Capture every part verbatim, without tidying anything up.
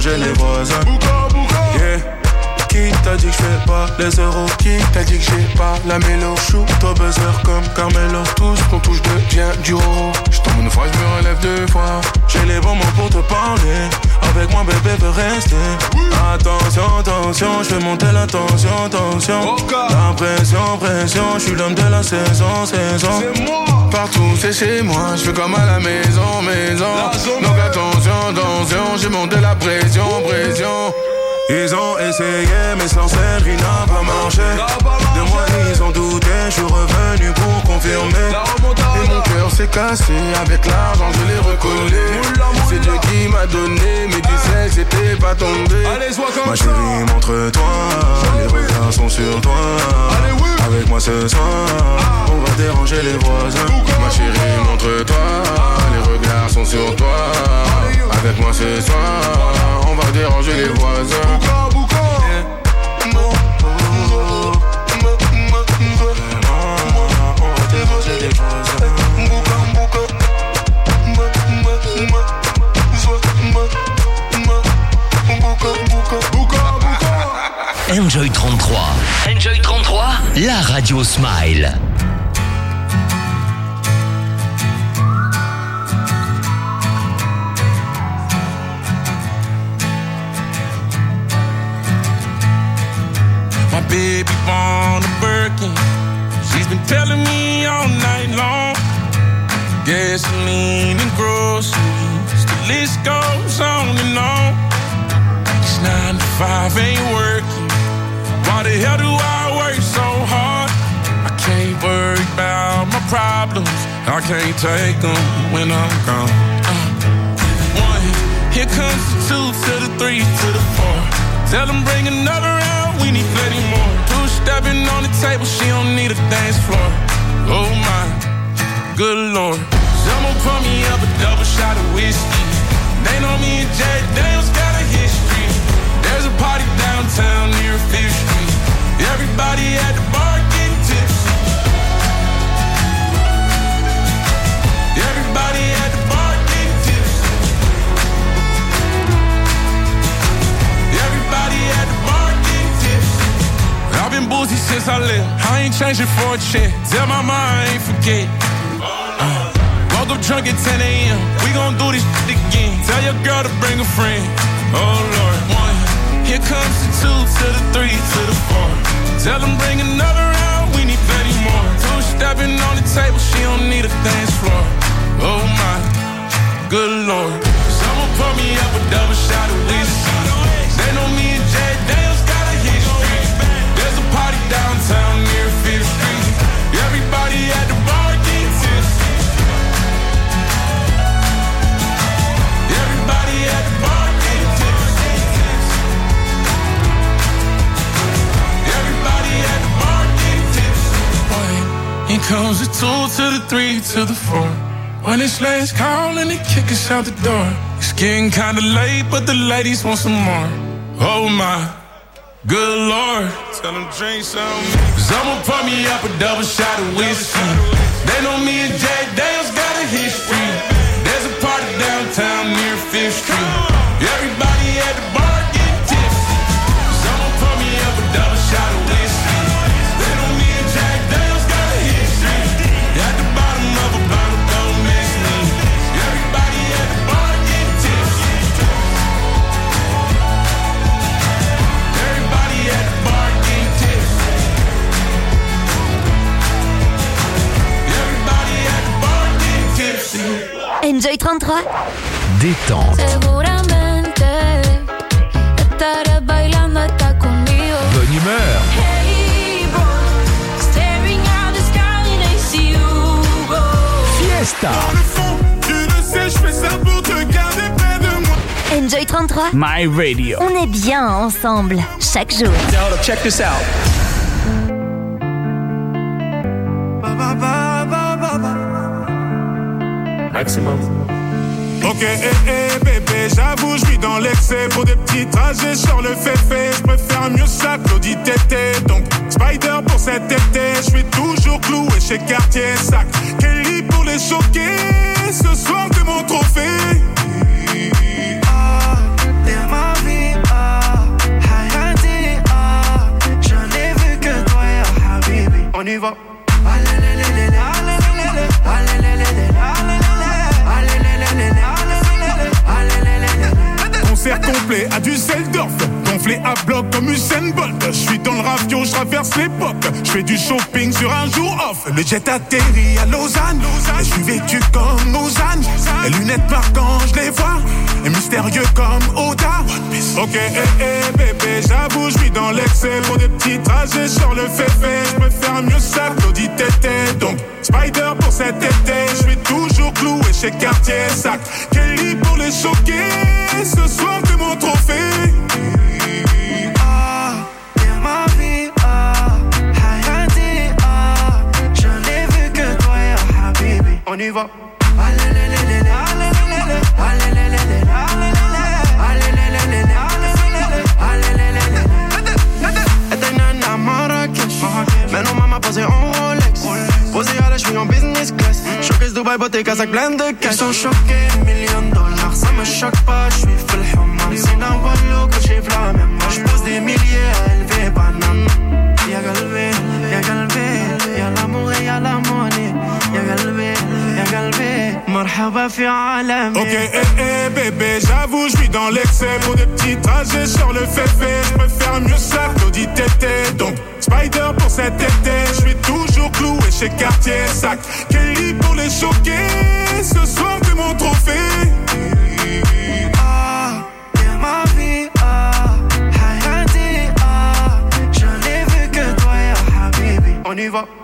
déranger les voisins. Yeah. Qui t'a dit que j'fais pas les euros? Qui t'a dit que j'ai pas la mélo? Shoot au buzzer comme Carmelo. Tout ce qu'on touche devient du roro. J'tombe une fois, j'me relève deux fois. J'ai les bons mots pour te parler. Avec moi bébé veut rester. Attention, attention, j'fais monter la tension, tension. La pression, pression, j'suis l'homme de la saison, saison. Partout c'est chez moi, j'fais comme à la maison, maison. Donc attention, attention, j'ai monté la pression, pression. Ils ont essayé mais sans celle qui n'a pas marché. De moi ils ont douté, je suis revenu pour confirmer. Et mon cœur s'est cassé, avec l'argent je l'ai recollé. C'est Dieu qui m'a donné, mais tu sais que c'était pas tombé. Ma chérie montre-toi, les regards sont sur toi. Avec moi ce soir, on va déranger les voisins. Ma chérie montre-toi, les regards sont sur toi. Avec moi ce soir, on va déranger les voisins. Enjoy trente-trois. Enjoy trente-trois, la radio Smile. My baby born a Birkin. She's been telling me all night long. Gasoline and groceries, the list goes on and on. It's nine to five ain't working. Why the hell do I work so hard? I can't worry about my problems. I can't take them when I'm gone. Uh, one, here comes the two to the three to the four. Tell them bring another round, we need plenty more. Two stepping on the table, she don't need a dance floor. Oh my, good lord. Someone pour me up a double shot of whiskey. They know me and Jay Daniels got a history. There's a party downtown near Fifth Street. Everybody at the bar getting tipsy. Everybody at the bar getting tipsy. Everybody at the bar getting tipsy. I've been boozy since I left. I ain't changing for a check. Tell my mom I ain't forget. Uh, woke up drunk at ten a.m. We gon' do this shit again. Tell your girl to bring a friend. Oh Lord, one. Here comes the two to the three to the four. Tell them bring another round, we need plenty more. Two stepping on the table, she don't need a dance floor. Oh my, good lord. Someone pour me up a double shot of whiskey. They know me and Jay Daniels got a history. There's a party downtown near Fifth Street. Everybody at the bar getting tipsy. Everybody at the bar getting tipsy. Everybody at the bar getting tipsy. Here comes the two to the three to the four. When it's last call and they kick us out the door. It's getting kinda late, but the ladies want some more. Oh my, good lord. Tell them drink some. Someone pour me up a double shot of whiskey. They know me and Jay Daniels got a history. There's a party downtown near Fifth Street. Everybody at the bar getting tipsy. Someone pour me up a double shot of whiskey. They know me and Jack Daniels got a history. At the bottom of a bottle, don't miss me. Everybody at the bar getting tipsy. Everybody at the bar getting tipsy. Everybody at the bar getting tipsy. Enjoy trente-trois. Détente. Seguramente estaré bailando hasta conmigo. Bonne humeur. Hey boy, staring out the sky and I see you go. Fiesta. Dans le fond, tu le sais, je fais ça pour te garder près de moi. Enjoy trente-trois. My Radio. On est bien ensemble chaque jour. Hold up, check this out. Maximum. Ok, eh, eh, bébé, j'avoue, je vis dans l'excès. Pour des petits trajets, sur le fait-fait. Je préfère mieux ça que l'audit tété. Donc, Spider pour cet été. Je suis toujours cloué chez Cartier Sac. Kelly pour les choquer. Ce soir, t'es mon trophée. Ah, t'es ma va. Concert complet à Düsseldorf, gonflé à bloc comme Usain Bolt. Je suis dans le ravio, je traverse l'époque. Je fais du shopping sur un jour off. Le jet atterrit à Lausanne, et je suis vêtu comme Ozan. Les lunettes marquant, je les vois, et mystérieux comme Oda. Ok, eh, eh, bébé, j'avoue, je vis dans l'excès. Pour des petits trajets sur le féfé, je peux faire mieux ça que Claudie Tété. Donc, Spider pour cet été, je suis toujours cloué chez Cartier Sac. Kelly pour les choquer, ce soir c'est mon trophée. Ah, t'es ma vie, ah, Hayati, ah, je n'ai vu que toi, ya Habibi. On y va. Maintenant maman posée en Rolex, posée à la cheville en business class. Showcase Dubaï, beauté, casaque pleine de cash. Ils sont choqués, millions de dollars, ça me choque pas, je suis full human. C'est un wallo que j'ai la même. Moi j'pose des milliers à élever banane. Y'a galvé, y'a galvé, y'a l'amour et y'a la monnaie. Y'a galvé, y'a galvé, marhaba fi alami. Ok, eh, eh, bébé, j'avoue, je vis dans l'excès. Pour des petits trajets sur le féfé, je peux faire mieux ça que Claudie Tété. Donc, Spider pour cet été, je suis toujours cloué chez Cartier Sac. Kelly pour les choquer, ce soir c'est mon trophée. Ah, t'es ma vie, ah, Hayati, ah, je n'ai vu que toi, ya Habibi. On y va.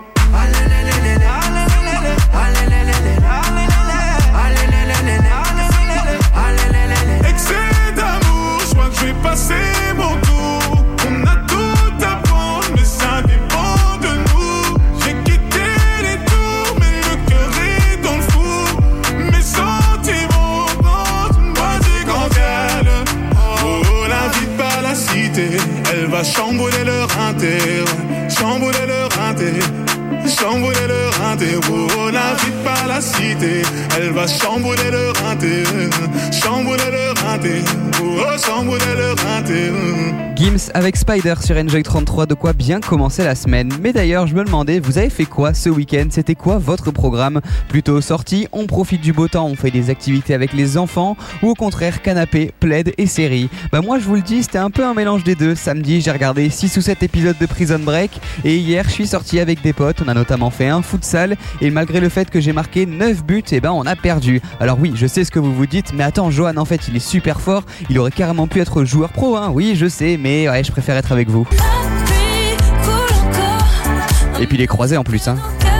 Excès d'amour, je crois que je vais passer mon tour. On a tout à prendre, mais ça dépend de nous. J'ai quitté les tours, mais le cœur est dans le four. Mes sentiments dans une boîte gigantale. Oh, l'invite pas la cité, elle va chambouler leur inter. Chambouler leur inter. Chambouler leur inter, oh, n'invite pas la cité. Elle va chambouler leur inter. Chambouler leur inter, oh, chambouler leur inter. Gims avec Spider sur Enjoy trente-trois, de quoi bien commencer la semaine. Mais d'ailleurs, je me demandais, vous avez fait quoi ce week-end? C'était quoi votre programme? Plutôt sortie, on profite du beau temps, on fait des activités avec les enfants, ou au contraire canapé, plaid et série? Bah moi je vous le dis, c'était un peu un mélange des deux. Samedi, j'ai regardé six ou sept épisodes de Prison Break, et hier je suis sorti avec des potes. On a notamment fait un futsal, et malgré le fait que j'ai marqué neuf buts, et ben on a perdu. Alors oui, je sais ce que vous vous dites, mais attends, Johan en fait il est super fort, il aurait carrément pu être joueur pro, hein. Oui je sais, mais ouais, je préfère être avec vous. Et puis les croisés en plus, hein.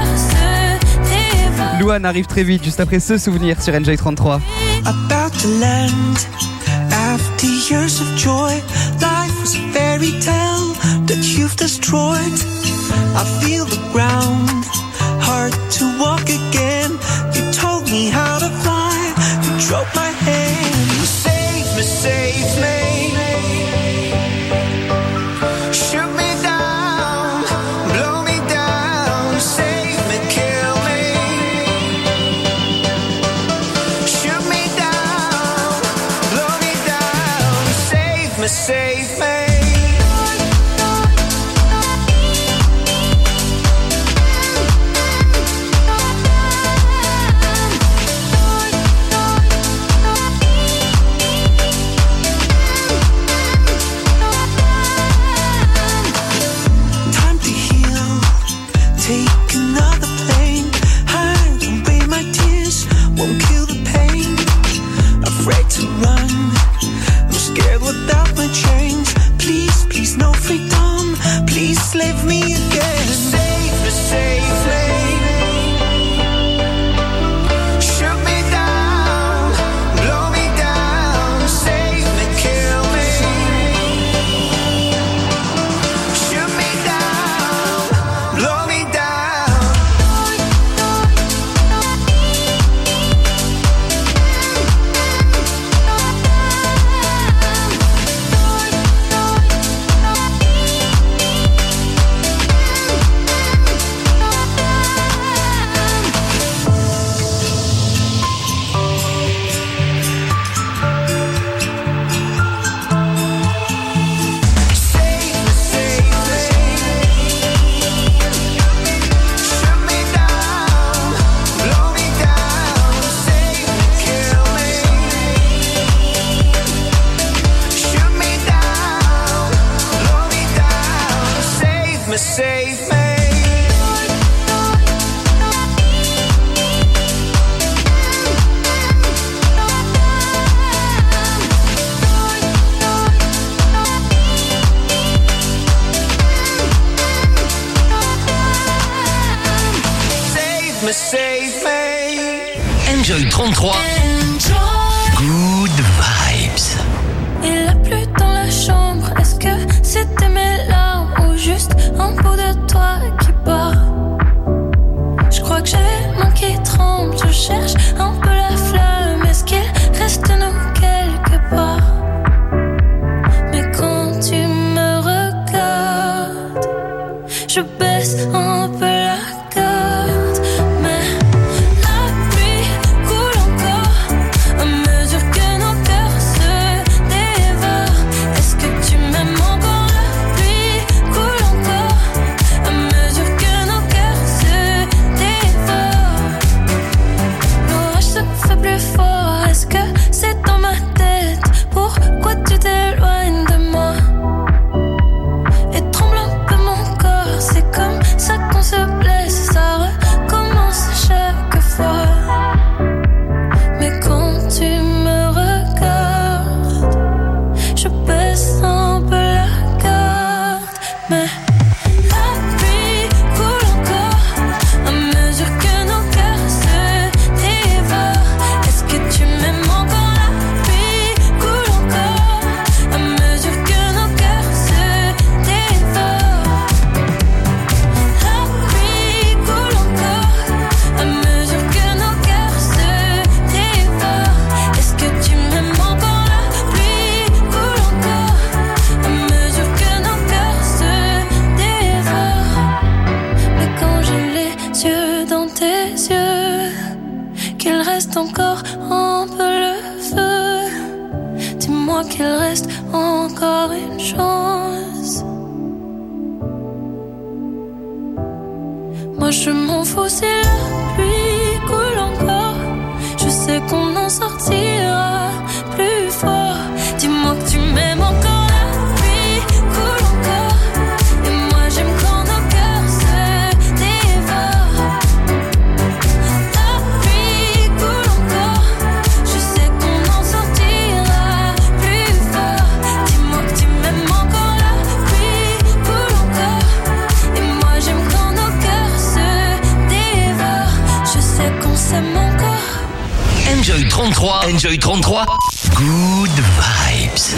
Louane arrive très vite, juste après ce souvenir sur Enjoy trente-trois. About to land, after years of joy, life was a fairy tale that you've destroyed. I feel the ground, hard to walk again. You told me how to fly, you drove my hand. You saved me, saved me. Shoot me down, blow me down. Save me, kill me. Shoot me down, blow me down. Save me, save me. Leave me again. Save me, save me. Shoot me down, blow me down. Save me, kill me. Shoot me down, blow me down. trente-trois. Good vibes. Il a plu dans la chambre. Est-ce que c'était mes larmes ou juste un bout de toi qui part? Je crois que j'ai les mains qui tremblent. Je cherche un peu la flamme. Est-ce qu'il reste de nous quelque part? Mais quand tu me regardes, je baisse un peu la garde. Mais la pluie coule encore à mesure que nos cœurs se dévorent. Est-ce que tu m'aimes encore? La pluie coule encore à mesure que nos cœurs se dévorent. L'orage se fait plus fort. Est-ce que c'est dans ma tête? Pourquoi tu t'éloignes de moi? Et tremble un peu mon corps. C'est comme ça qu'on se blesse. Ça recommence chaque fois. Mais quand tu me regardes, je baisse un peu la garde. Mais la pluie coule encore à mesure que nos cœurs se dévorent. Est-ce que tu m'aimes encore? La pluie coule encore à mesure que nos cœurs se dévorent. La pluie coule encore à mesure que nos cœurs se dévorent. Est-ce que tu m'aimes encore? La pluie coule encore à mesure que nos cœurs se dévorent. Mais quand j'ai les yeux dans tes yeux, qu'il reste encore un peu le feu, dis-moi qu'il reste encore une chance. Moi je m'en fous si la pluie coule encore. Je sais qu'on en sortira plus fort. Dis-moi que tu m'aimes encore. La pluie coule encore. Et moi j'aime quand nos cœurs se dévorent. La pluie coule encore. Je sais qu'on en sortira plus fort. Dis-moi que tu m'aimes encore. La pluie coule encore. Et moi j'aime quand nos cœurs se dévorent. Je sais qu'on s'aime encore. Enjoy trente-trois. Enjoy trente-trois. Good vibes.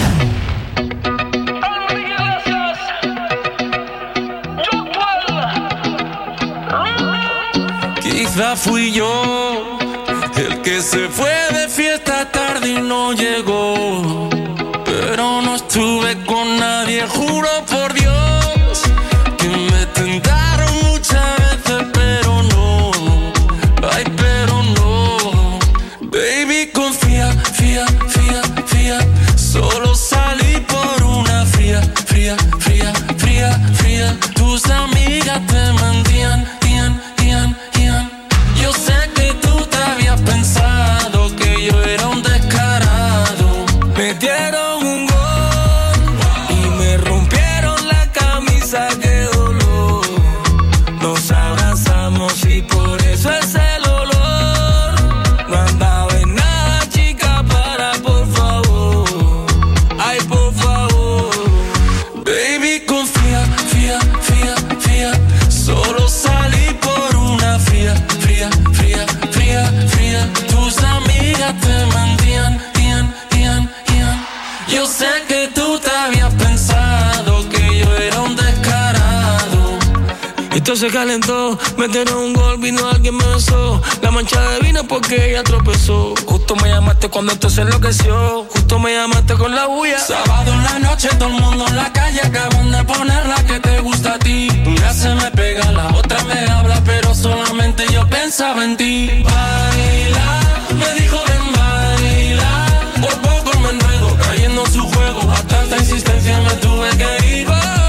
Quizá fui yo el que se fue de fiesta tarde y no llegó, pero no estuve con nadie, juro por Dios que me tentaron muchas veces, pero no, ay, pero no. Baby, confía, fía, fía, fía, solo salí por una fría, fría, fría, fría, fría. Tus amigas te mentían, tían, tían, tían. Yo sé que tú te habías pensado que yo era un descarado. Me dieron un gol y me rompieron la camisa, qué dolor. Nos abrazamos y por eso es el olor. No andaba en nada, chica, para, por favor. Ay, por favor. Baby, confía, fía, fía, fía. Solo salí por una fría, fría, fría, fría, fría. Tus amigas te mentían, tían, tían, tían. Yo sé que tú te habías pensado que yo era un descarado. Esto se calentó, metieron un gol, vino alguien me besó. La mancha de vino porque ella tropezó. Justo me llamaste cuando esto se enloqueció. Justo me llamaste con la bulla. Sábado en la noche, todo el mundo en la calle. Acaban de poner la que te gusta a ti. Una se me pega, la otra me habla, pero solamente yo pensaba en ti. Baila, me dijo ven baila. Por poco me enredo, cayendo en su juego. A tanta insistencia me tuve que ir.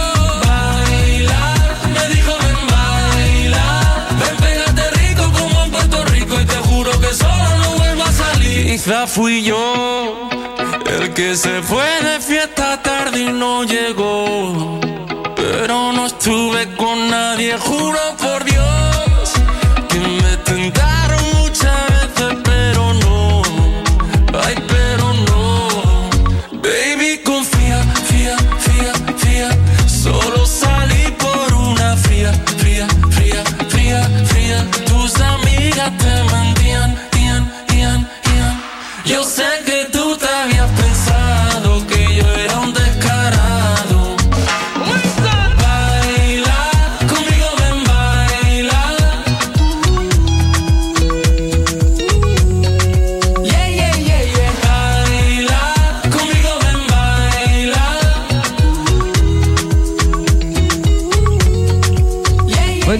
Bailar, me dijo ven baila. Ven, pégate rico como en Puerto Rico. Y te juro que solo no vuelvo a salir. Quizá fui yo el que se fue de fiesta tarde y no llegó, pero no estuve con nadie, juro por Dios que me tentaron muchas veces, pero no, ay, pero no. Baby, confía, fía, fía, fía. Solo salí por una fría, fría, fría, fría, fría. Tus amigas te mentían, tían, tían,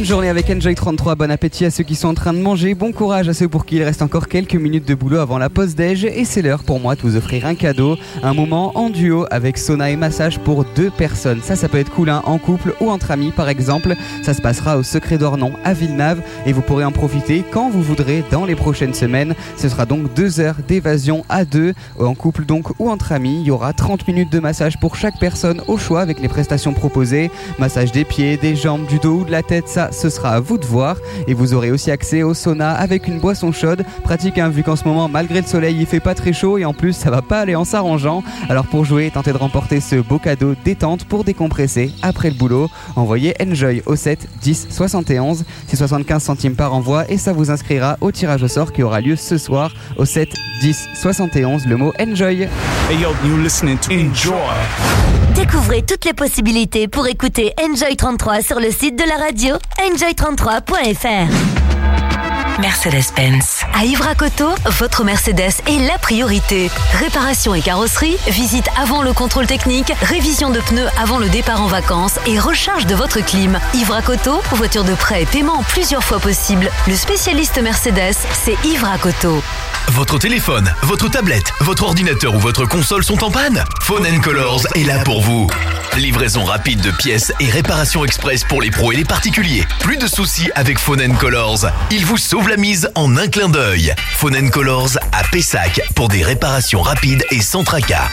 Bonne journée avec Enjoy trente-trois, bon appétit à ceux qui sont en train de manger, bon courage à ceux pour qui il reste encore quelques minutes de boulot avant la pause déj. Et c'est l'heure pour moi de vous offrir un cadeau, un moment en duo avec sauna et massage pour deux personnes. Ça, ça peut être cool, hein, en couple ou entre amis par exemple. Ça se passera au Secret d'Ornon à Villeneuve et vous pourrez en profiter quand vous voudrez dans les prochaines semaines. Ce sera donc deux heures d'évasion à deux, en couple donc ou entre amis. Il y aura trente minutes de massage pour chaque personne au choix avec les prestations proposées. Massage des pieds, des jambes, du dos ou de la tête, ça ce sera à vous de voir. Et vous aurez aussi accès au sauna avec une boisson chaude. Pratique, hein, vu qu'en ce moment malgré le soleil il fait pas très chaud et en plus ça va pas aller en s'arrangeant. Alors pour jouer, tentez de remporter ce beau cadeau détente pour décompresser après le boulot. Envoyez Enjoy au sept dix soixante et onze, c'est soixante-quinze centimes par envoi et ça vous inscrira au tirage au sort qui aura lieu ce soir au sept dix soixante et onze, le mot Enjoy. Hey yo, you listening to Enjoy. Découvrez toutes les possibilités pour écouter Enjoy trente-trois sur le site de la radio enjoy trente-trois point f r. Mercedes-Benz. À Ivracoto, votre Mercedes est la priorité. Réparation et carrosserie, visite avant le contrôle technique, révision de pneus avant le départ en vacances et recharge de votre clim. Ivracoto, voiture de prêt et paiement en plusieurs fois possible. Le spécialiste Mercedes, c'est Ivracoto. Votre téléphone, votre tablette, votre ordinateur ou votre console sont en panne? Phone and Colors est là pour vous. Livraison rapide de pièces et réparation express pour les pros et les particuliers. Plus de soucis avec Phone and Colors. Il vous sauve la mise en un clin d'œil. Phone and Colors à Pessac pour des réparations rapides et sans tracas.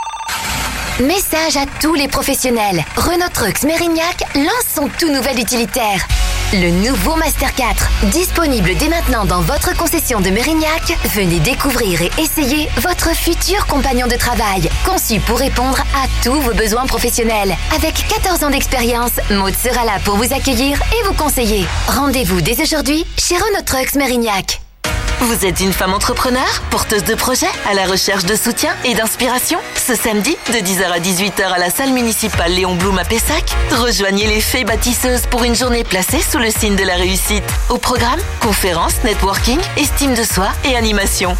Message à tous les professionnels. Renault Trucks Mérignac lance son tout nouvel utilitaire. Le nouveau Master quatre, disponible dès maintenant dans votre concession de Mérignac. Venez découvrir et essayer votre futur compagnon de travail, conçu pour répondre à tous vos besoins professionnels. Avec quatorze ans d'expérience, Maud sera là pour vous accueillir et vous conseiller. Rendez-vous dès aujourd'hui chez Renault Trucks Mérignac. Vous êtes une femme entrepreneur, porteuse de projets, à la recherche de soutien et d'inspiration? Ce samedi, de dix heures à dix-huit heures à la salle municipale Léon Blum à Pessac, rejoignez les Fées Bâtisseuses pour une journée placée sous le signe de la réussite. Au programme, conférences, networking, estime de soi et animation.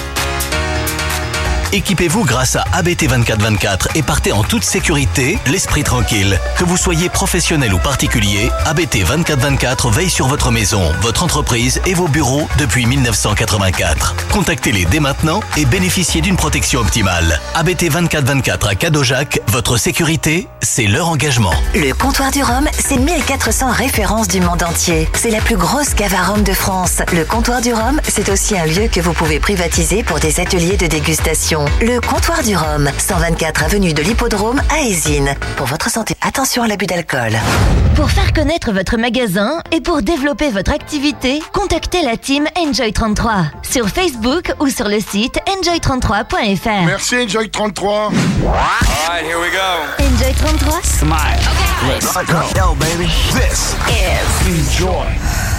Équipez-vous grâce à A B T vingt-quatre vingt-quatre et partez en toute sécurité, l'esprit tranquille. Que vous soyez professionnel ou particulier, A B T vingt-quatre vingt-quatre veille sur votre maison, votre entreprise et vos bureaux depuis mille neuf cent quatre-vingt-quatre. Contactez-les dès maintenant et bénéficiez d'une protection optimale. A B T vingt-quatre vingt-quatre à Cadojac, votre sécurité, c'est leur engagement. Le Comptoir du Rhum, c'est mille quatre cents références du monde entier. C'est la plus grosse cave à rhum de France. Le Comptoir du Rhum, c'est aussi un lieu que vous pouvez privatiser pour des ateliers de dégustation. Le Comptoir du Rhum, cent vingt-quatre avenue de l'Hippodrome à Eysines. Pour votre santé, attention à l'abus d'alcool. Pour faire connaître votre magasin et pour développer votre activité, contactez la team Enjoy trente-trois sur Facebook ou sur le site enjoy trente-trois point f r. Merci Enjoy trente-trois. Alright, here we go. Enjoy trente-trois. Smile. Okay. Let's go. Yo, baby. This is Enjoy.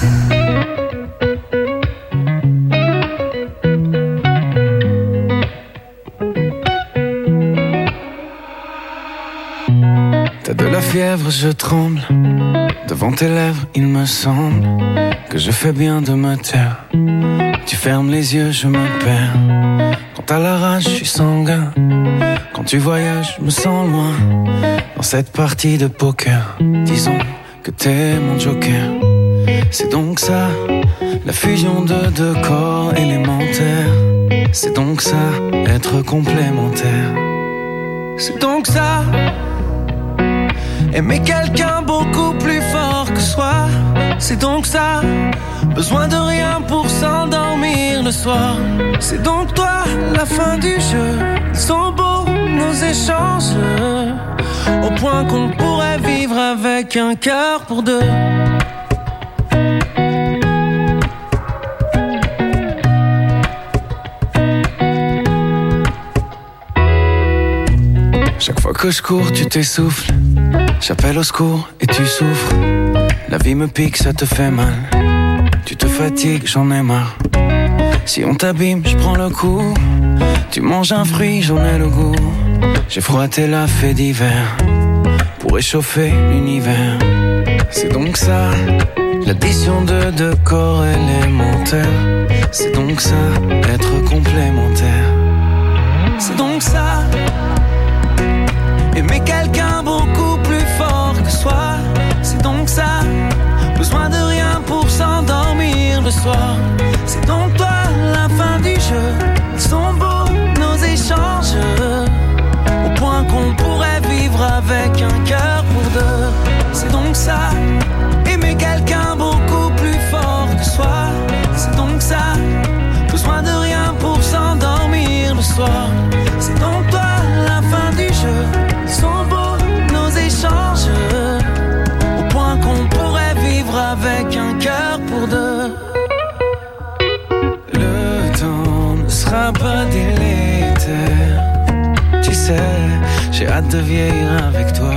T'as de la fièvre, je tremble. Devant tes lèvres, il me semble que je fais bien de me taire. Tu fermes les yeux, je me perds. Quand t'as la rage, je suis sanguin. Quand tu voyages, je me sens loin. Dans cette partie de poker, disons que t'es mon joker. C'est donc ça, la fusion de deux corps élémentaires. C'est donc ça, être complémentaire. C'est donc ça, aimer quelqu'un beaucoup plus fort que soi. C'est donc ça, besoin de rien pour s'endormir le soir. C'est donc toi, la fin du jeu. Ils sont beaux nos échanges, au point qu'on pourrait vivre avec un cœur pour deux. Chaque fois que je cours, tu t'essouffles. J'appelle au secours et tu souffres. La vie me pique, ça te fait mal. Tu te fatigues, j'en ai marre. Si on t'abîme, je prends le coup. Tu manges un fruit, j'en ai le goût. J'ai froissé la fée d'hiver pour réchauffer l'univers. C'est donc ça, l'addition de deux corps élémentaires. C'est donc ça, être complémentaire. C'est donc ça, aimer quelqu'un beaucoup plus fort que soi. C'est donc ça, besoin le soir. C'est donc toi la fin du jeu. Ils sont beaux nos échanges, au point qu'on pourrait vivre avec un cœur pour deux. C'est donc ça, aimer quelqu'un beaucoup plus fort que soi. C'est donc ça, besoin de rien pour s'endormir le soir. C'est donc toi la fin du jeu. Ils sont beaux nos échanges, au point qu'on pourrait vivre avec un cœur pour deux. Le temps ne sera pas délétère. Tu sais, j'ai hâte de vieillir avec toi.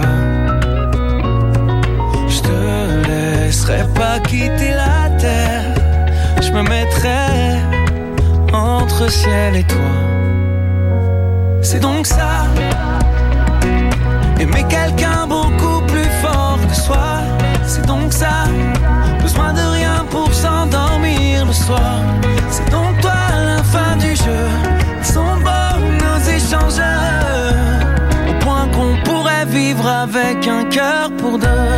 Je te laisserai pas quitter la terre. Je me mettrai entre ciel et toi. C'est donc ça, aimer quelqu'un beaucoup plus fort que soi. C'est donc ça, besoin de rien pour s'endormir le soir. C'est donc toi la fin du jeu. Ils sont beaux nos échanges, au point qu'on pourrait vivre avec un cœur pour deux.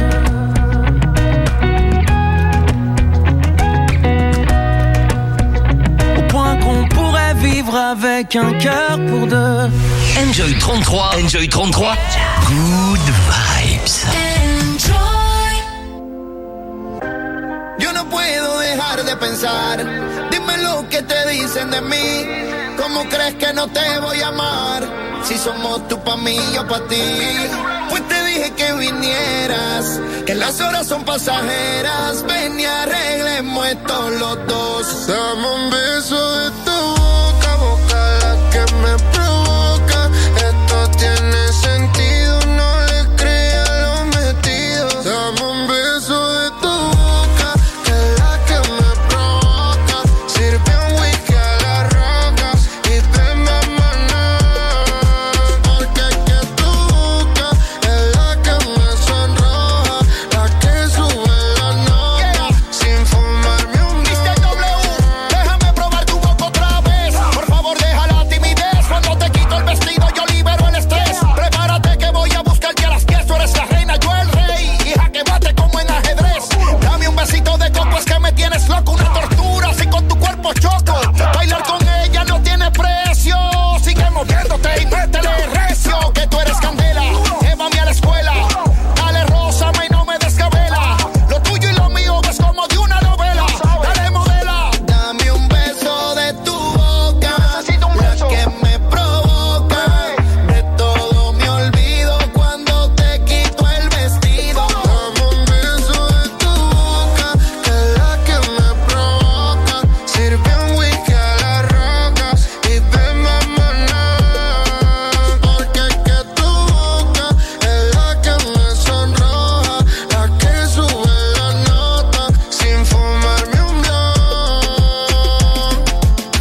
Au point qu'on pourrait vivre avec un cœur pour deux. Enjoy trente-trois, Enjoy trente-trois, good vibes. Enjoy. Yo no puedo dejar de pensar. Dime lo que te dicen de mí. ¿Cómo crees que no te voy a amar? Si somos tú pa' mí, yo pa' ti. Pues te dije que vinieras, que las horas son pasajeras. Ven y arreglemos esto los dos. Dame un beso de tu boca, boca la que me provoca. Esto tiene sentido, no le creas lo metido. Dame un beso de tu boca, que es la que me provoca. Sirve un whisky a la roca y ven a manar. Porque es que tu boca es la que me sonroja, la que sube la nota, sin fumarme un mister W, déjame probar tu boca otra vez. Por favor deja la timidez, cuando te quito el vestido yo libero el estrés. Prepárate que voy a buscarte a las diez, tú eres la reina, yo el rey. Hija que bate como en ajedrez. Dame un besito de coco, es que me tienes loco. Una tortura, así con tu cuerpo choco. Bailar con ella no tiene precio. Sigue moviéndote y métele recio, que tú eres candela. Llévame a la escuela, dale rózame y no me descabela. Lo tuyo y lo mío es como de una novela. Dale modela. Dame un beso de tu boca, la que me provoca. De todo me olvido cuando te quito el vestido. Dame un beso de tu boca, que es la que me provoca. Sirve un whisky a la roca y ven a manar. Porque es que tu boca es la que me sonroja, la que sube la nota, sin fumarme un blunt.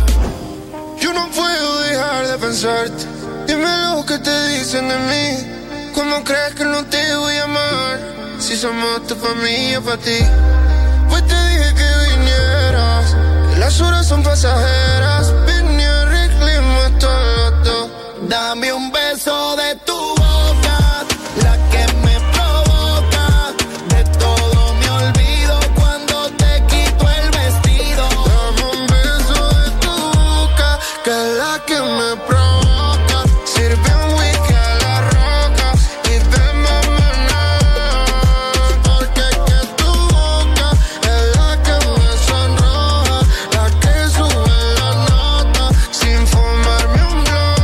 Yo no puedo dejar de pensarte. Dime lo que te dicen de mí. ¿Cómo crees que no te voy a amar? Si somos tu familia pa' ti. Pues te dije que vinieras, que las horas son pasajeras. Ven y arreglemos esto los dos. Dame un beso de tu boca, la que me provoca. De todo me olvido cuando te quito el vestido. Dame un beso de tu boca, que es la que me provoca. Sirve un whisky a la roca y ven a manar. Porque es que tu boca es la que me sonroja, la que sube la nota, sin fumarme un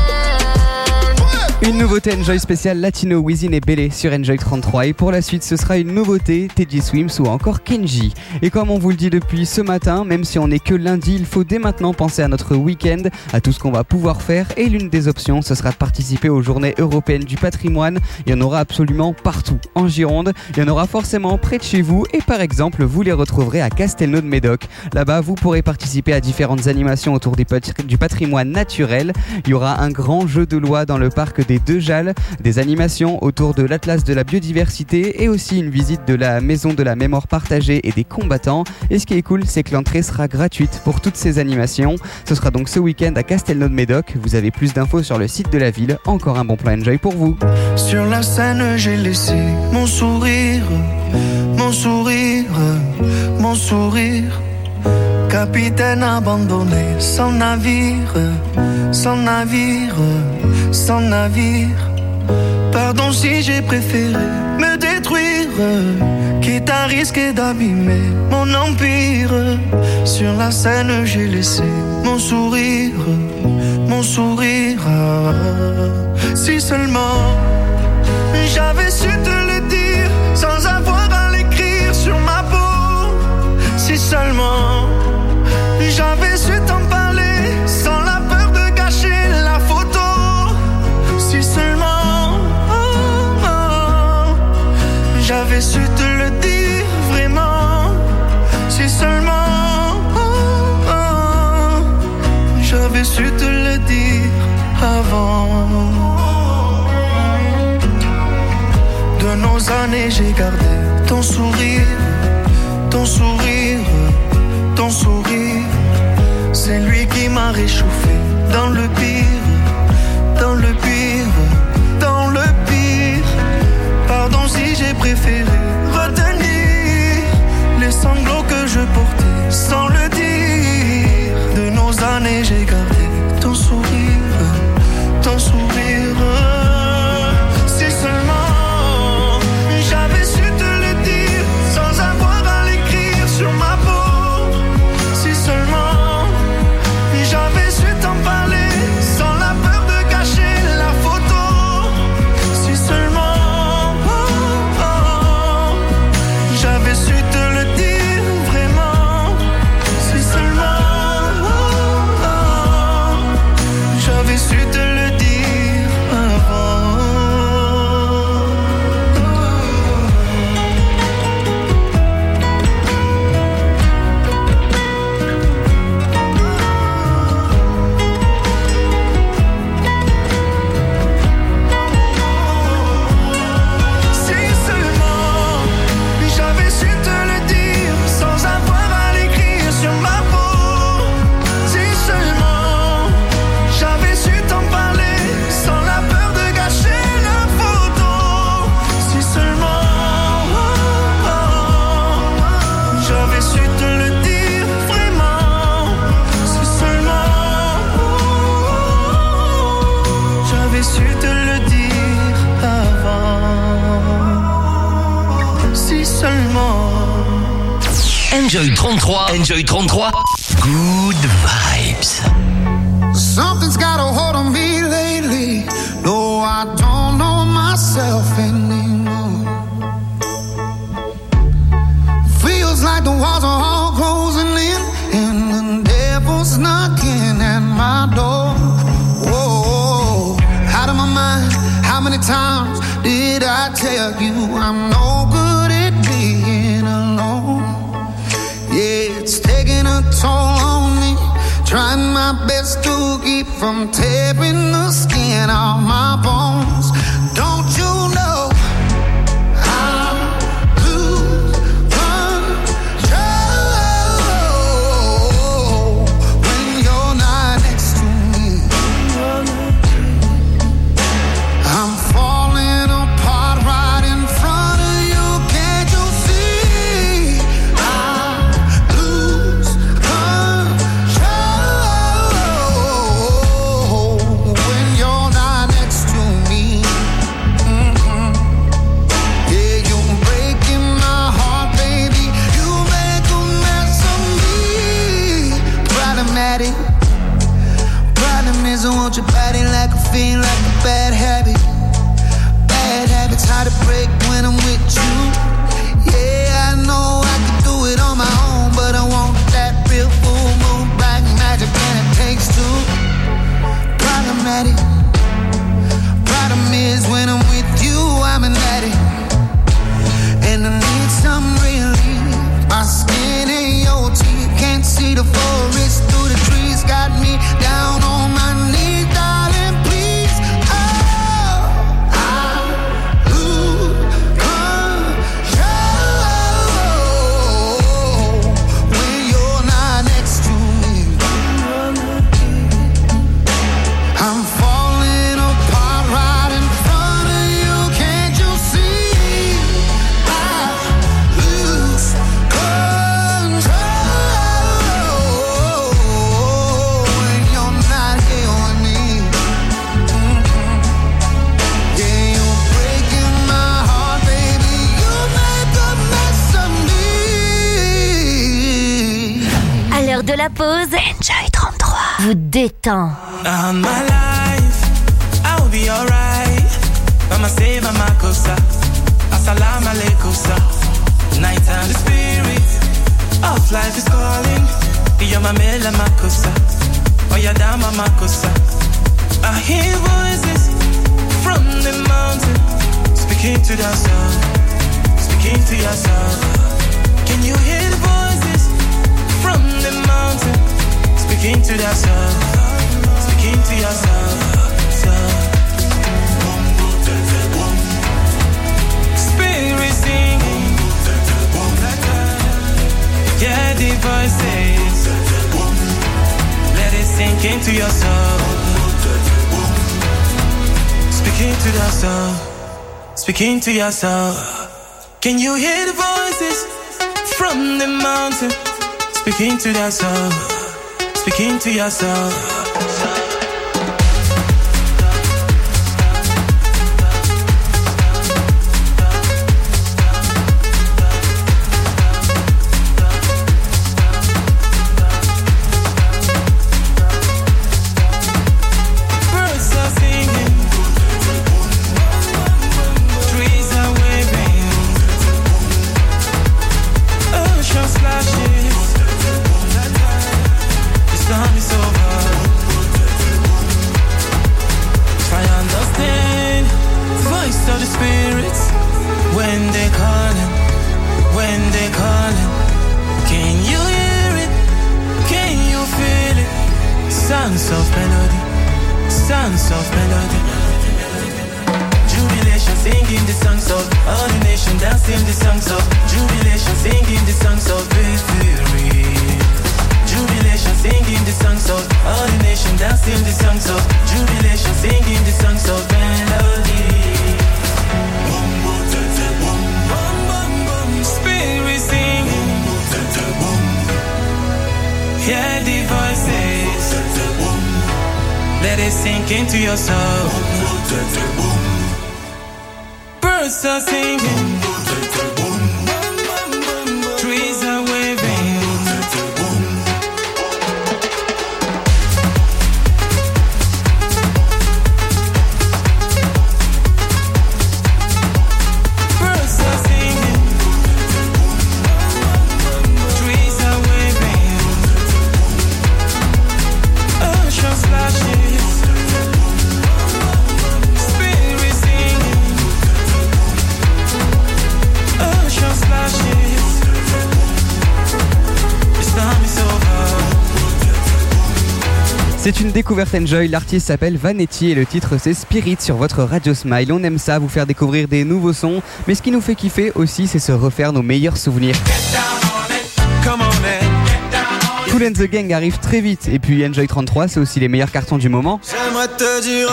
blunt. Une nouveauté Enjoy spéciale Latino, Wisin et Bélé sur Enjoy trente-trois. Et pour la suite, ce sera une nouveauté Teddy Swims ou encore Kenji. Et comme on vous le dit depuis ce matin, même si on n'est que lundi, il faut dès maintenant penser à notre week-end, à tout ce qu'on va pouvoir faire. Et l'une des options, ce sera de participer aux Journées européennes du patrimoine. Il y en aura absolument partout. En Gironde, il y en aura forcément près de chez vous. Et par exemple, vous les retrouverez à Castelnau-de-Médoc. Là-bas, vous pourrez participer à différentes animations autour des pat- du patrimoine naturel. Il y aura un grand jeu de loi dans le parc des Deux Jalles, des animations autour de l'Atlas de la biodiversité et aussi une visite de la maison de la mémoire partagée et des combattants. Et ce qui est cool, c'est que l'entrée sera gratuite pour toutes ces animations. Ce sera donc ce week-end à Castelnau-de-Médoc. Vous avez plus d'infos sur le site de la ville. Encore un bon plan Enjoy pour vous. Sur la scène, j'ai laissé mon sourire, mon sourire, mon sourire. capitaine abandonné, sans navire, sans navire, sans navire. Pardon si j'ai préféré me détruire, quitte à risquer d'abîmer mon empire. Sur la scène j'ai laissé mon sourire, mon sourire. Si seulement j'avais su te le dire sans avoir à l'écrire sur ma peau. Si seulement j'avais su t'en parler sans la peur de gâcher la photo. Si seulement oh, oh, j'avais su te le dire vraiment. Si seulement oh, oh, j'avais su te le dire avant. De nos années j'ai gardé ton sourire, ton sourire, ton sourire. C'est lui qui m'a réchauffé dans le pire, dans le pire, dans le pire. Pardon si j'ai préféré retenir les sanglots que je portais sans le dire. De nos années j'ai gardé ton sourire, ton sourire. Si seulement j'avais su te le dire sans avoir à l'écrire sur ma peau. Si seulement j'avais su t'en parler sans la peur de gâcher la photo. Si seulement oh, oh, j'avais su te le dire vraiment. Si seulement oh, oh, j'avais su te le dire avant. Enjoy trente-trois, Enjoy trente-trois, good vibes. Something's got a hold on me lately. No, I don't know myself anymore. Feels like the walls are all closing in, and the devil's knocking at my door. Whoa, out of my mind. How many times did I tell you I'm no good at being alone? Yeah, it's taking a toll on me. Trying my best to keep from tearing the skin off my bones. Don't you know I lose control when you're not next to me? I'm falling apart right in front of you. Can't you see? I lose control when you're not next de la pause, Enjoy trente-trois vous détend. On my life, I'll be alright. Mama say, mama kosa, assalamu alaikum sa. Night and the spirit of life is calling. You're my mela makosa, oh yeah, da mama kosa. I hear voices from the mountain, speaking to the soul, speaking to yourself. Can you hear the voices from the mountain, speaking to the soul, speaking to yourself? Spirit singing, yeah, the voices, let it sink into your soul. Speaking to the soul, speaking to your soul. Can you hear the voices from the mountain, speaking to the soul, speaking to your soul? C'est une découverte Enjoy, l'artiste s'appelle Vanetti et le titre c'est Spirit sur votre Radio Smile. On aime ça, vous faire découvrir des nouveaux sons, mais ce qui nous fait kiffer aussi c'est se refaire nos meilleurs souvenirs. Kool and the Gang arrive très vite et puis Enjoy trente-trois c'est aussi les meilleurs cartons du moment. J'aimerais te dire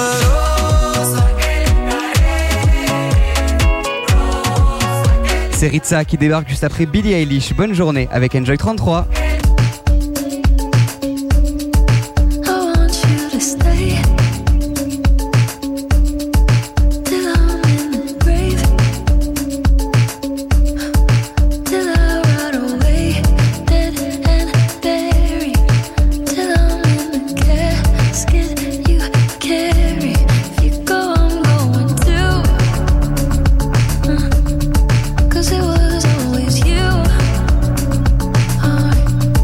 C'est Ritza qui débarque juste après Billie Eilish. Bonne journée avec Enjoy trente-trois. Cause it was always you.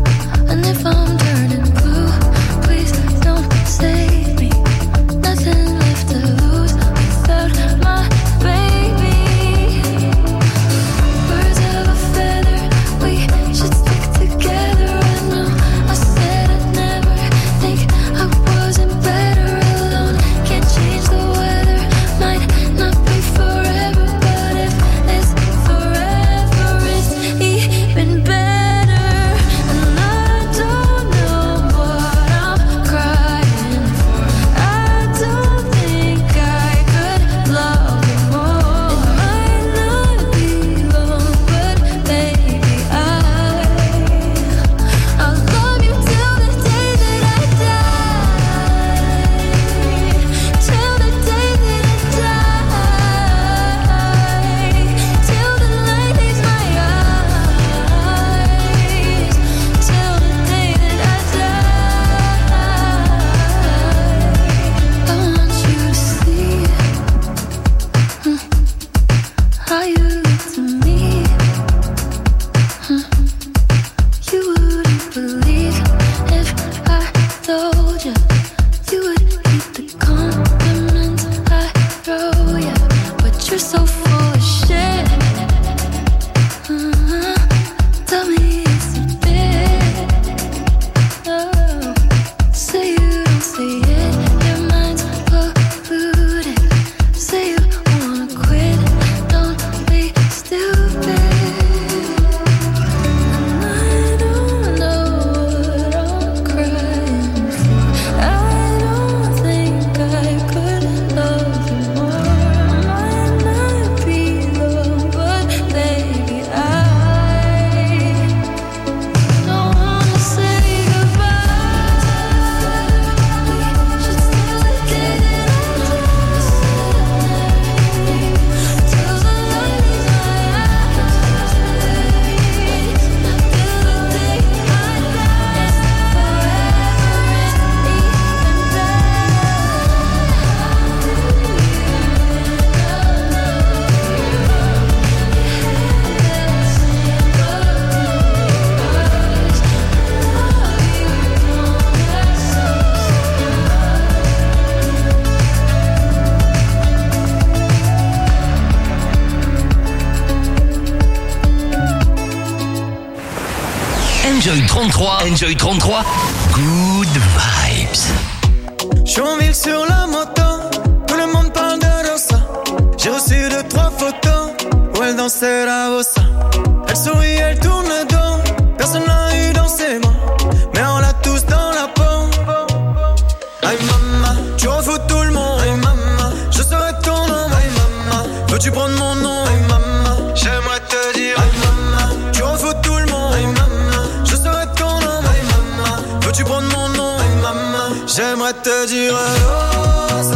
Enjoy trente-trois. Enjoy trente-trois. Good vibes. Je suis en ville sur la moto, tout le monde parle de Rosa. J'ai reçu deux, trois photos où elle dansait la bossa. Elle sourit, elle tourne le dos, personne n'a eu dans ses mains, mais on l'a tous dans la peau. Aïe maman, tu refous tout le monde. Aïe maman, je serai ton nom. Aïe maman, veux-tu prendre mon nom? Aïe maman, j'aimerais te dire. Aïe maman, tu refous tout le monde. Aïe maman, je serai ton nom. Aïe maman, veux-tu prendre mon nom? Aïe maman, j'aimerais te dire. Rosa.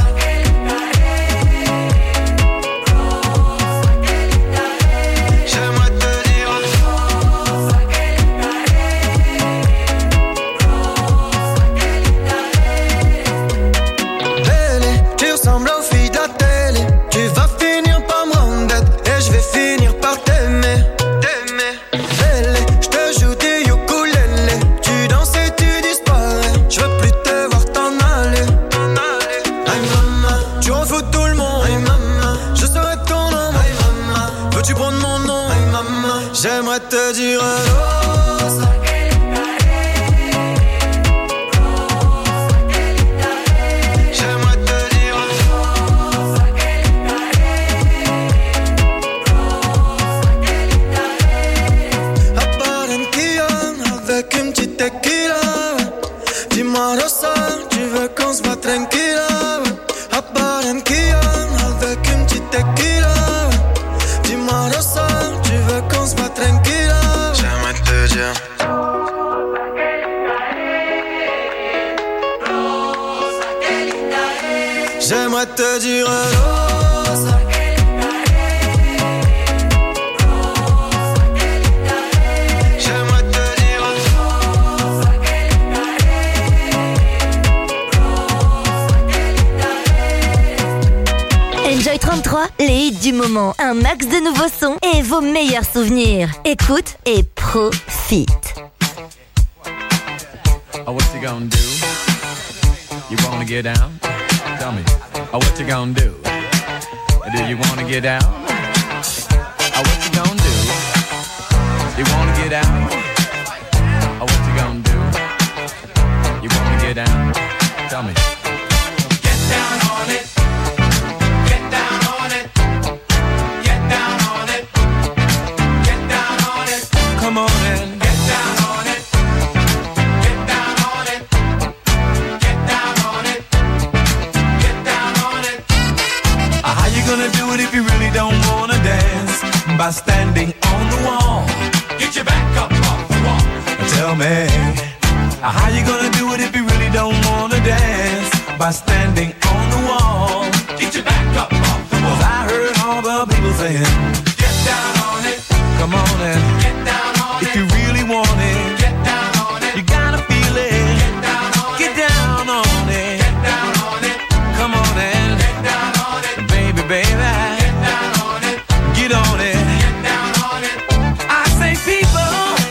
J'aimerais te dire Rosa. J'aimerais te dire Rosa. À Barranquilla, avec une petite tequila. Dis-moi Rosa, tu veux qu'on se voit tranquilla. À Barranquilla, avec une petite tequila. Dis-moi Rosa, tu veux qu'on se voit tranquilla. J'aimerais te dire. J'aimerais te dire Rosa. J'aimerais te dire Rosa. Enjoy trente-trois, les hits du moment, un max de nouveaux sons et vos meilleurs souvenirs. Écoute et profite. Oh, what you gonna do? You wanna get down? Tell me. Oh, what you gonna do? Do you wanna get down? Oh, what you gonna do? You wanna get down? Oh, what you gonna do? You wanna get down? Tell me. Get down on it. Get down on it. Get down on it. Get down on it. Come on in. Get down on it. Get down on it. Get down on it. Get down on it. How you gonna do it if you really don't wanna dance? By standing on the wall. Get your back up off the wall. Tell me, how you gonna do it if you really don't wanna dance? By standing on the wall. Get your back up off the wall. 'Cause I heard all the people saying, get down on it. Come on and get down on it. If you really want it, get down on it. You gotta feel it. Get down on it. Get down on it. Get down on it. Come on and get down on it. Baby, baby. Get down on it. Get on it. Get down on it. I say people,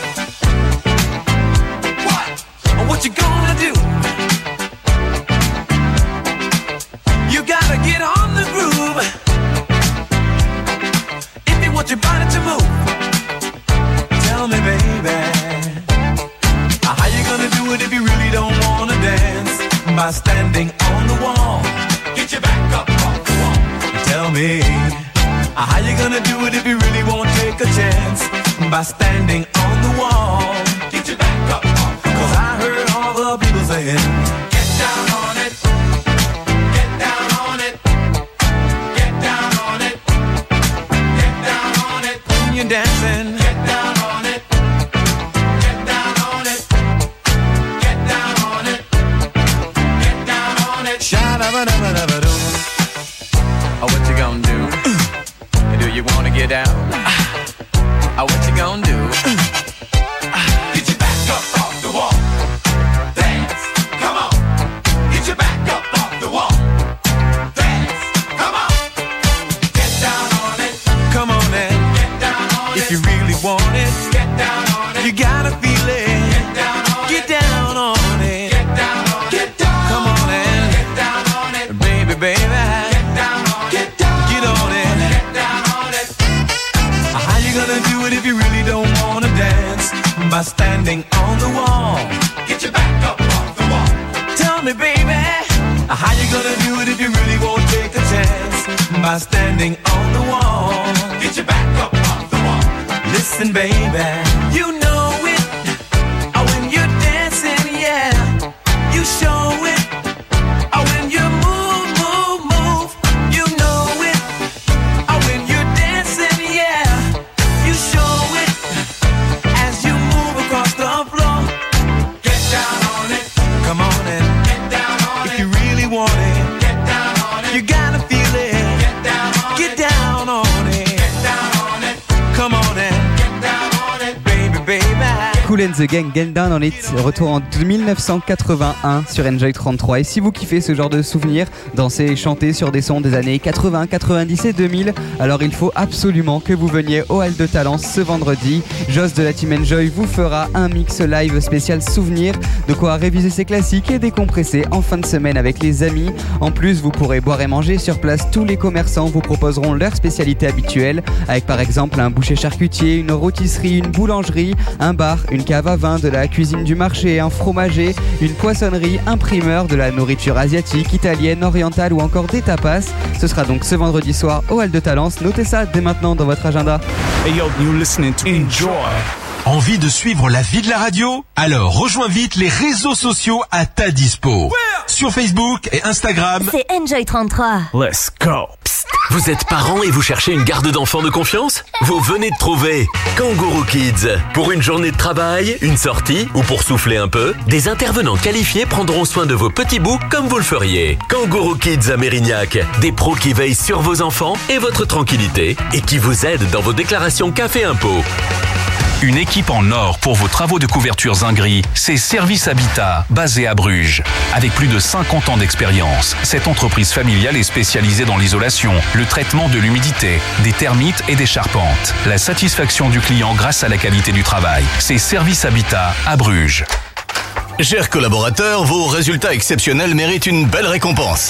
what? What you gonna do? You gotta get on the groove if you want your body to move. Tell me, baby, how you gonna do it if you really don't wanna dance? By standing on the wall. Get your back up off the wall. Tell me, how you gonna do it if you really won't take a chance? By standing on the wall. Get your back up off the wall. 'Cause I heard all the people saying, get down on it. Get down on it. Get down on it. Get down on it. When you're dancing, get down on it. Get down on it. Get down on it. Get down on it. Sha-da-ba-da-ba-da-ba-doo. Oh, what you gonna do? Do you wanna get down? Oh, what you gonna do? Get your back up off the wall. Dance, come on. Get your back up off the wall. Dance, come on. Get down on it. Come on and get down on it. If you really want it, get down on it. You gotta feel it. Get down on it. Get down on it. Get down on it. Get down. Come on and get down on it. Baby, baby. Get down on it. Get down. Get on it. Get down on it. How you gonna do it if you really don't wanna dance? by standing on the wall. Get your back up off the wall. Tell me, baby, how you gonna do it if you really won't take a chance? By standing on the wall. Get your back up off the wall. Listen, baby, you know it. Oh, when you're dancing, yeah, you show it. Oh, when you move, move, move, you know it. Oh, when you're dancing, yeah, you show it. As you move across the floor, get down on it. Come on and get down on it. If you really want it, get down on it. You gotta feel it. Get down on it. Get down on it. Get down on it. Come on and get down on it, baby, baby. Kool and the Gang, Get Down on It, retour en dix-neuf cent quatre-vingt-un sur Enjoy trente-trois. Et si vous kiffez ce genre de souvenirs, danser et chanter sur des sons des années quatre-vingts, quatre-vingt-dix et deux mille, alors il faut absolument que vous veniez au Hall de Talence ce vendredi. Joss de la Team Enjoy vous fera un mix live spécial souvenir, de quoi réviser ses classiques et décompresser en fin de semaine avec les amis. En plus, vous pourrez boire et manger sur place. Tous les commerçants vous proposeront leurs spécialités habituelles, avec par exemple un boucher charcutier, une rôtisserie, une boulangerie, un bar, une cave à vin, de la cuisine du marché, un fromager, une poissonnerie, un primeur, de la nourriture asiatique, italienne, orientale ou encore des tapas. Ce sera donc ce vendredi soir au Hall de Talence. Notez ça dès maintenant dans votre agenda. Hey yo, you're listening to Enjoy. Envie de suivre la vie de la radio? Alors rejoins vite les réseaux sociaux à ta dispo. Sur Facebook et Instagram, C'est Enjoy trente-trois. Let's go. Psst, vous êtes parents et vous cherchez une garde d'enfants de confiance? Vous venez de trouver Kangourou Kids. Pour une journée de travail, une sortie ou pour souffler un peu, des intervenants qualifiés prendront soin de vos petits bouts comme vous le feriez. Kangourou Kids à Mérignac. Des pros qui veillent sur vos enfants et votre tranquillité et qui vous aident dans vos déclarations café impôts. Une équipe en or pour vos travaux de couverture Zingri, c'est Service Habitat, basé à Bruges. Avec plus de cinquante ans d'expérience, cette entreprise familiale est spécialisée dans l'isolation, le traitement de l'humidité, des termites et des charpentes. La satisfaction du client grâce à la qualité du travail, c'est Service Habitat à Bruges. Chers collaborateurs, vos résultats exceptionnels méritent une belle récompense.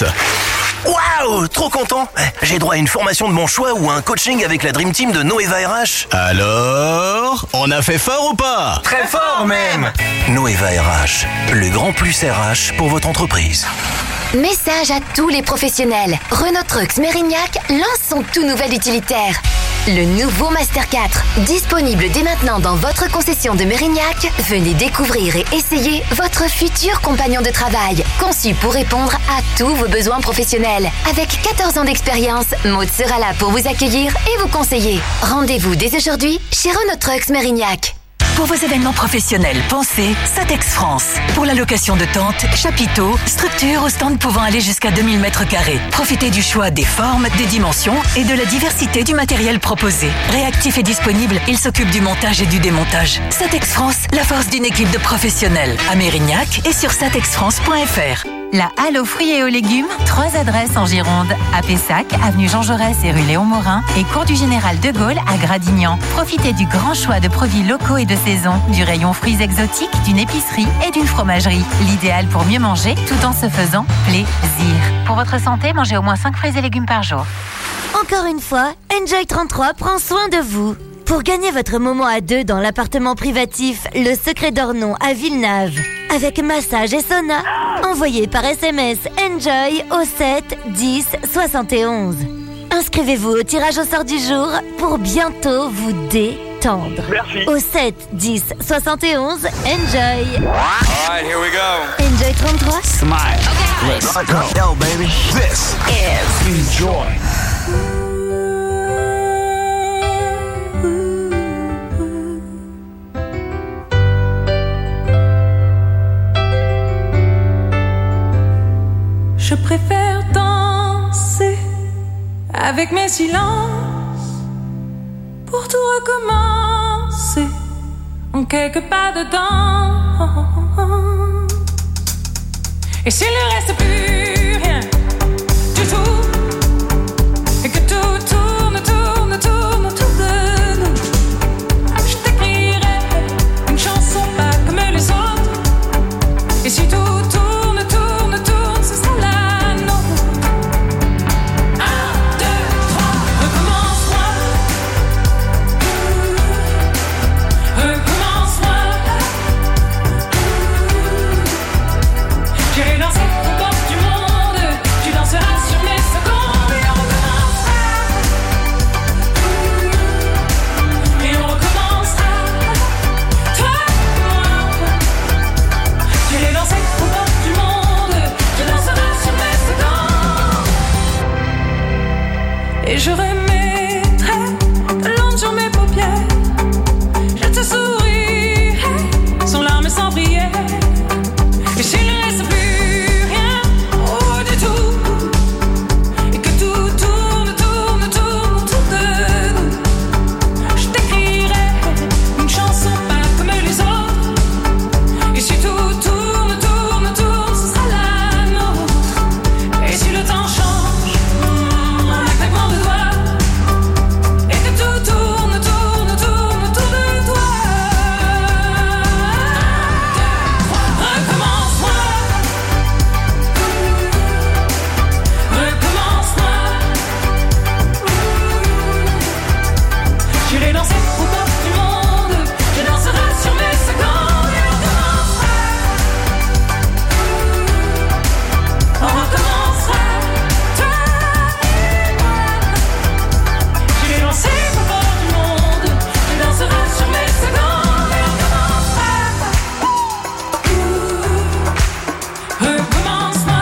Waouh, trop content. J'ai droit à une formation de mon choix ou à un coaching avec la Dream Team de Noeva R H. Alors, on a fait fort ou pas? Très fort même. Noeva R H, le grand plus R H pour votre entreprise. Message à tous les professionnels. Renault Trucks Mérignac lance son tout nouvel utilitaire. Le nouveau Master quatre, disponible dès maintenant dans votre concession de Mérignac. Venez découvrir et essayer votre futur compagnon de travail, conçu pour répondre à tous vos besoins professionnels. Avec quatorze ans d'expérience, Maud sera là pour vous accueillir et vous conseiller. Rendez-vous dès aujourd'hui chez Renault Trucks Mérignac. Pour vos événements professionnels, pensez Satex France. Pour la location de tentes, chapiteaux, structures au stand pouvant aller jusqu'à deux mille mètres carrés. Profitez du choix des formes, des dimensions et de la diversité du matériel proposé. Réactif et disponible, il s'occupe du montage et du démontage. Satex France, la force d'une équipe de professionnels. À Mérignac et sur satex france point f r. La Halle aux fruits et aux légumes, trois adresses en Gironde, à Pessac, avenue Jean Jaurès et rue Léon Morin, et cours du Général de Gaulle à Gradignan. Profitez du grand choix de produits locaux et de saison, du rayon fruits exotiques, d'une épicerie et d'une fromagerie. L'idéal pour mieux manger tout en se faisant plaisir. Pour votre santé, mangez au moins cinq fruits et légumes par jour. Encore une fois, Enjoy trente-trois prend soin de vous. Pour gagner votre moment à deux dans l'appartement privatif Le Secret d'Ornon à Villeneuve, avec massage et sauna, envoyez par S M S Enjoy au sept dix soixante et onze. Inscrivez-vous au tirage au sort du jour pour bientôt vous détendre. Merci. Au sept dix soixante et onze, Enjoy. Alright, here we go. Enjoy trente-trois. Smile. Okay. Let's go. Yo, baby. This is Enjoy. Je préfère danser avec mes silences pour tout recommencer en quelques pas dedans. Et s'il ne reste plus rien du tout et que tout tourne, tourne, tourne autour de nous, je t'écrirai une chanson pas comme les autres. Et si tout tourne, tourne, tourne, ce sera la recommence-moi, Et je remettrai de l'ombre sur mes paupières. Je te sourirai sans larmes et sans prière. Et s'il ne reste plus rien, oh du tout, et que tout tourne, tourne, tourne autour de nous, je t'écrirai une chanson pas comme les autres. Et si tout tourne, tourne, tourne, ce sera la nôtre. Et si le temps change, en un claquement de doigts, et que tout tourne, tourne, tourne autour de toi. Recommence-moi, recommence-moi. J'irai danser au bord du monde, je danserai sur mes secondes et on recommencera. On recommencera, toi et moi. J'irai danser au bord du monde, je danserai sur mes secondes et on recommencera. Recommence-moi.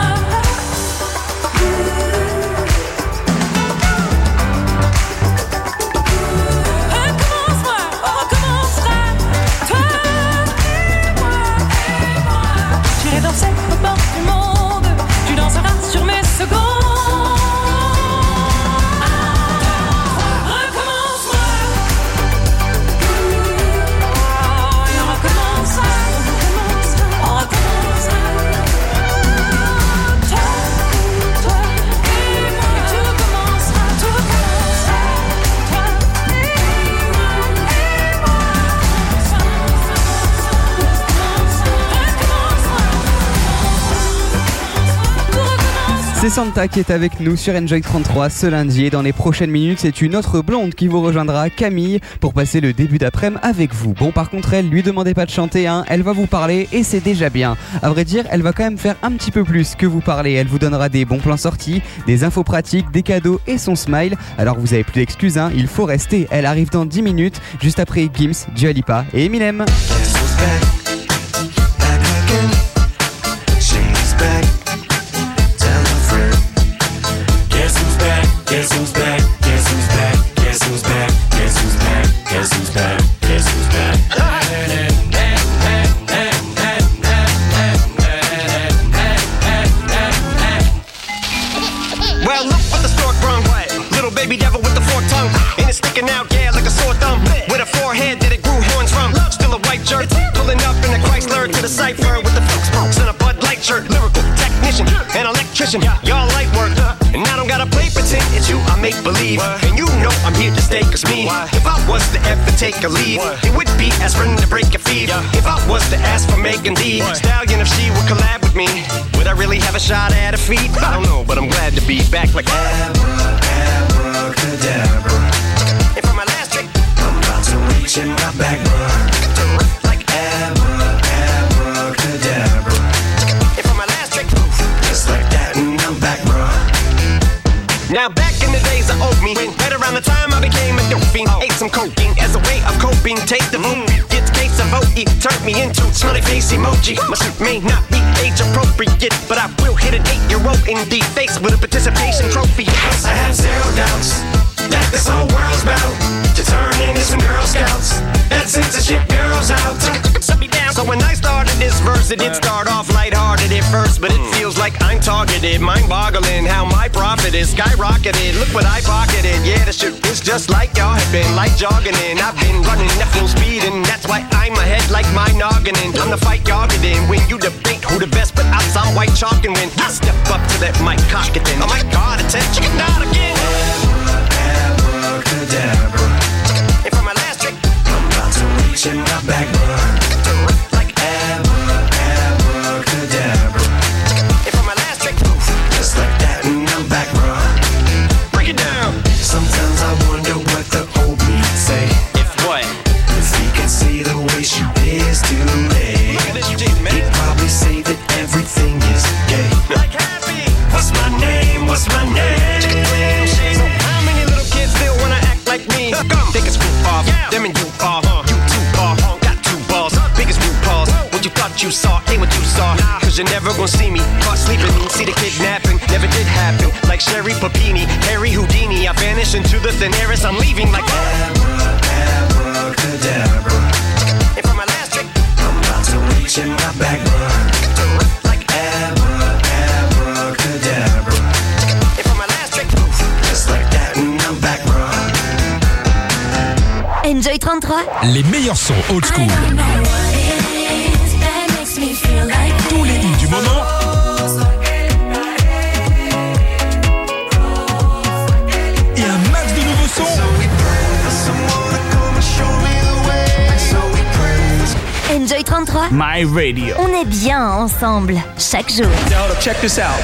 Recommence-moi, on recommencera, toi et moi, et moi. J'irai danser au bord du monde, tu danseras sur mes secondes. Recommence-moi. Et on recommencera, on recommencera. Toi, toi et moi, et tout recommencera, tout recommencera. Toi et moi, et moi. C'est Santa qui est avec nous sur Enjoy trente-trois ce lundi et dans les prochaines minutes c'est une autre blonde qui vous rejoindra, Camille, pour passer le début d'après-midi avec vous. Bon, par contre elle, lui demandez pas de chanter, hein, elle va vous parler et c'est déjà bien. À vrai dire, elle va quand même faire un petit peu plus que vous parler. Elle vous donnera des bons plans sortis, des infos pratiques, des cadeaux et son smile. Alors vous avez plus d'excuses, hein, il faut rester. Elle arrive dans dix minutes, juste après Gims, Dua Lipa et Eminem. Guess who's back? Guess who's back? Guess who's back? Guess who's back? Guess who's back? Guess who's back? Guess who's back? Well, look what the stork brung. Little baby devil with the forked tongue. And it's sticking out, yeah, like a sore thumb. With a forehead that it grew horns from. Still a white jerk. Pulling up in a Chrysler to the cipher with the folks smokes and a Bud Light shirt. Lyrical technician, an electrician. Y'all light work. And I don't gotta play pretend. It's you, I make believe. And you know I'm here to stay, cause me. If I was to ever take a leave, it would be aspirin to break your feet. If I was to ask for Megan D Stallion, if she would collab with me, would I really have a shot at her feet? I don't know, but I'm glad to be back like abracadabra. And for my last trick, I'm about to reach in my back, bruh. Like abra, abracadabra. And for my last trick, just like that, and I'm back, bruh. Now back in the days I owed me, right around the time I became a dope fiend, ate some cocaine as a way of coping. Take the moon, get the case of O E, turned me into smiley face emoji. My suit may not be age appropriate, but I will hit an eight-year-old in the face with a participation trophy. I have zero doubts that this whole world's bound to turn into some Girl Scouts. That censorship girls out. Shut me down. So when I started this verse, it did start off lighthearted at first, but it feels like I'm targeted. Mind-boggling how my profit is skyrocketed. Look what I pocketed. Yeah, the shit is just like y'all have been, like jogging in. I've been running at full speed, and that's why I'm ahead like my noggin. I'm the fight y'all get in when you debate who the best, but I'm some white chalk, and when I step up to that mic, cock it then. Oh my God, it's a chicken out again. Abracadabra. And for my last trick, I'm about to reach in my back, bruh. Like abra, abracadabra. And for my last trick, just like that, and I'm back, bruh. Break it down. Sometimes I wonder what the old me say. If what? If he could see the way she is today. Look at this jig, man. He'd probably say that everything is gay. Like happy. What's my name? What's my name? So how many little kids still wanna act like me? Come, take a screw off. Yeah. Them and you are. Uh, you two are. Uh, got two balls. Biggest root balls. What you thought you saw ain't what you saw. Nah. Cause you're never gonna see me caught sleeping. See the kidnapping never did happen. Like Sherry Papini, Harry Houdini. I vanished pushing to the thin air as I'm leaving like Abra, abracadabra. And for my last trick, I'm about to reach in my back burn. Like Abra, abracadabra. And for my last trick, just like that, and I'm back run. Enjoy trente-trois. Les meilleurs sons old school. Tous les hits du moment. Et un max de nouveaux sons. Enjoy trente-trois. My Radio. On est bien ensemble chaque jour. Now, check this out.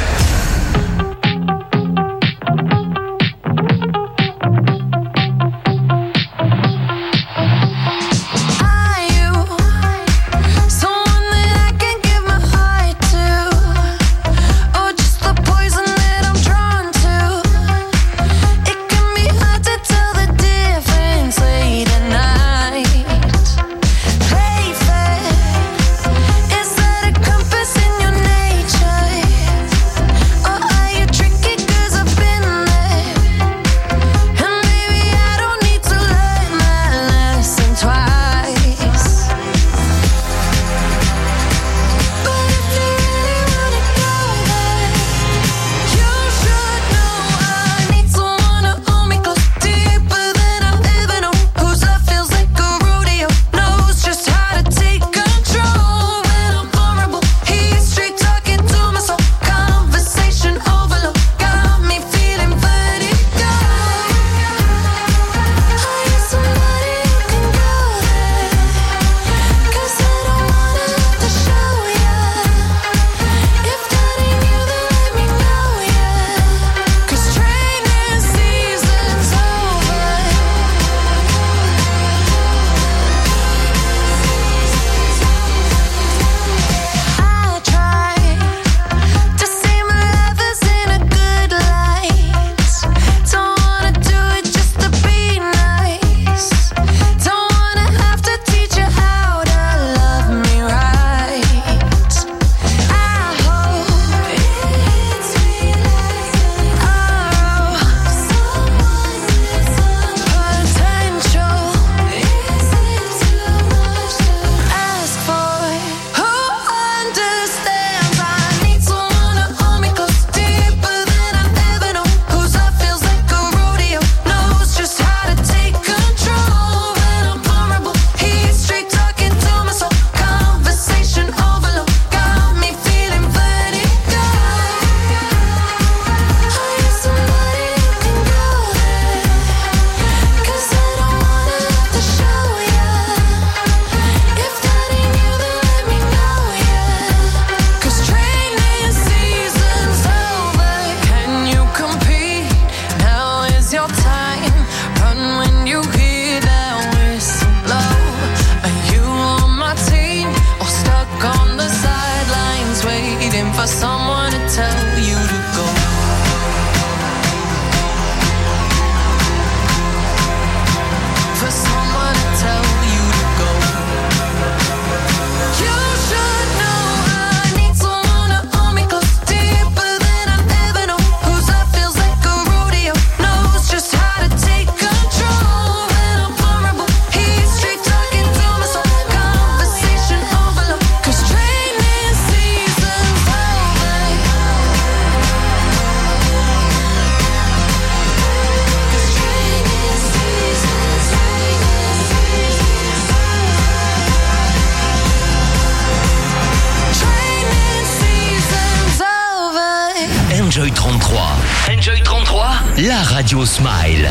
Enjoy trente-trois. Enjoy trente-trois, la radio Smile.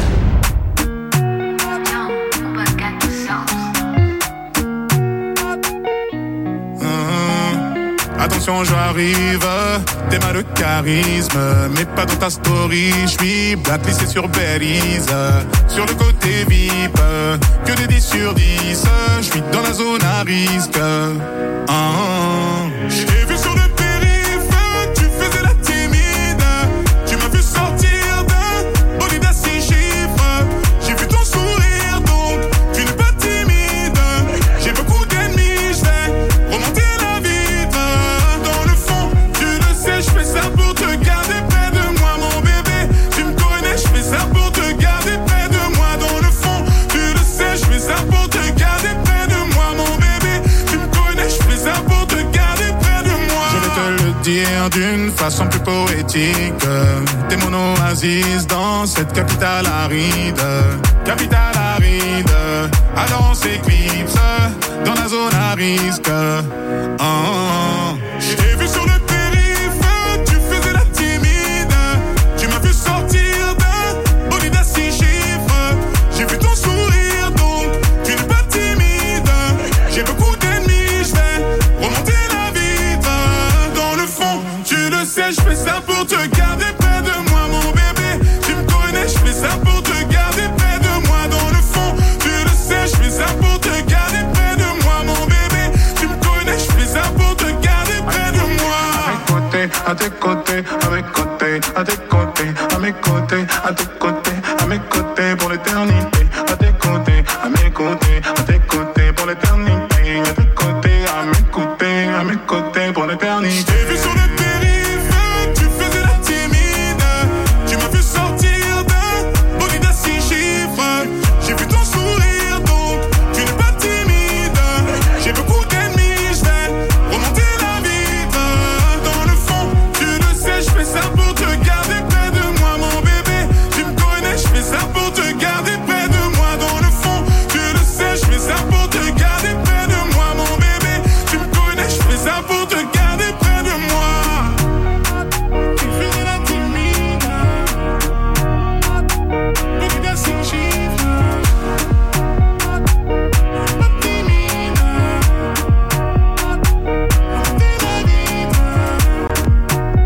Attention, j'arrive, t'es mal de charisme, mais pas dans ta story. J'suis blacklisté sur Belize, sur le côté V I P, que des dix sur dix. J'suis dans la zone à risque. Ah, j'ai vu sur le périph', tu faisais la timide. Tu m'as vu sortir d'un bolide à six chiffres. J'ai vu ton sourire, donc tu n'es pas timide. J'ai beaucoup d'ennemis, j'vais remonter la vitre. Dans le fond, tu le sais, j'fais ça pour te garder près de moi, mon bébé. Tu me connais, j'fais ça pour te garder d'une façon plus poétique. T'es mon oasis dans cette capitale aride. Capitale aride. Alors on s'éclipse dans la zone à risque. Oh, oh. Je t'ai vu sur le périph', tu faisais la timide. Tu m'as vu sortir d'un bolide à six chiffres. J'ai vu ton sourire donc tu n'es pas timide. J'ai beaucoup d'ennemis, je vais remonter la vitre. Dans le fond, tu le sais, je fais ça pour te garder près de moi, mon bébé. Tu me connais, je fais ça pour te garder près de moi. Dans le fond, tu le sais, je fais ça pour te garder près de moi, mon bébé. Tu me connais, je fais ça pour te garder près de moi. À tes côtés, à mes côtés, à tes côtés, à mes côtés, à tes côtés, à mes côtés pour l'éternité.